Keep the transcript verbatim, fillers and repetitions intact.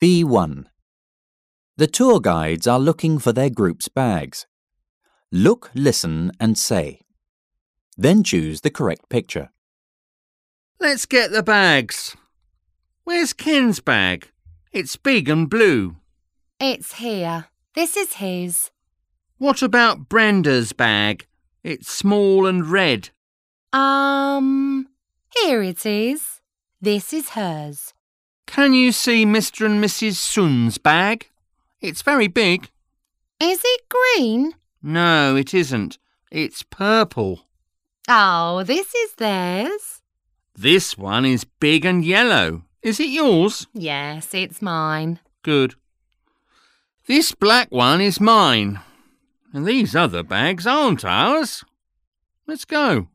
B one. The tour guides are looking for their group's bags. Look, listen and say. Then choose the correct picture. Let's get the bags. Where's Ken's bag? It's big and blue. It's here. This is his. What about Brenda's bag? It's small and red. Um, here it is. This is hers. Can you see Mister and Missus Sun's bag? It's very big. Is it green? No, it isn't. It's purple. Oh, this is theirs. This one is big and yellow. Is it yours? Yes, it's mine. Good. This black one is mine. And these other bags aren't ours. Let's go.